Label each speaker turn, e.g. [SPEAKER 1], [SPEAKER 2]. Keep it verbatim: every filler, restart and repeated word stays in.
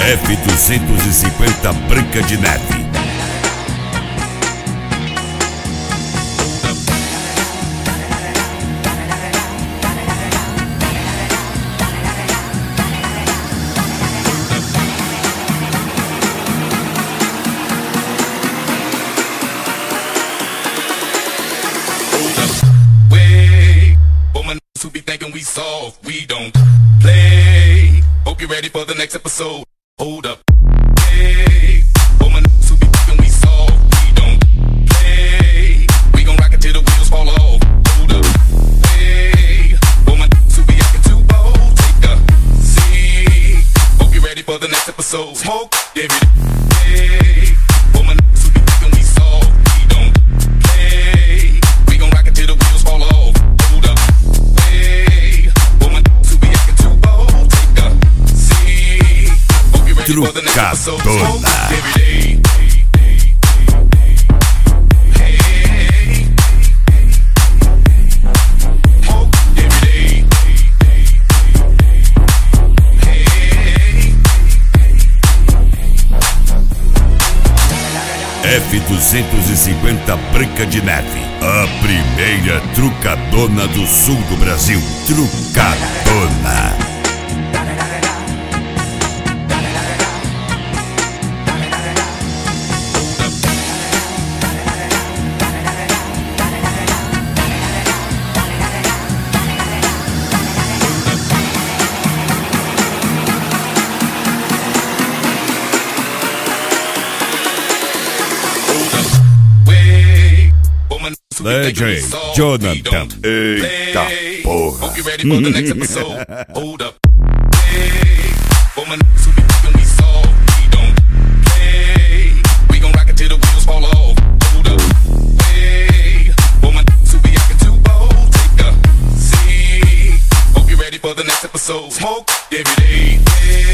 [SPEAKER 1] F duzentos e cinquenta Branca de Neve.
[SPEAKER 2] Who be thinking we soft, we don't play. Hope you're ready for the next episode. Hold up. Hey, for my niggas who be thinking we soft, we don't play. We gon' rock it till the wheels fall off. Hold up. Hey, for my niggas who be acting too bold, take a seat. Hope you're ready for the next episode. Smoke, David. Hey, for my niggas who be thinking we soft, we don't play. We gon' rock it till the wheels fall off. Hold up.
[SPEAKER 1] Trucadona. F duzentos e cinquenta Branca de Neve, a primeira trucadona do sul do Brasil. Trucadona. D J Jonathan. Eita porra.
[SPEAKER 2] Hope you're ready for the next episode. Hold up. Hey, for my niggas who be thinking we soft, we don't play. We gon' rock it till the wheels fall off. Hold up. Hey, for my niggas who be acting too bold, take a seat. Hope you're ready for the next episode. Smoke every day. Hey.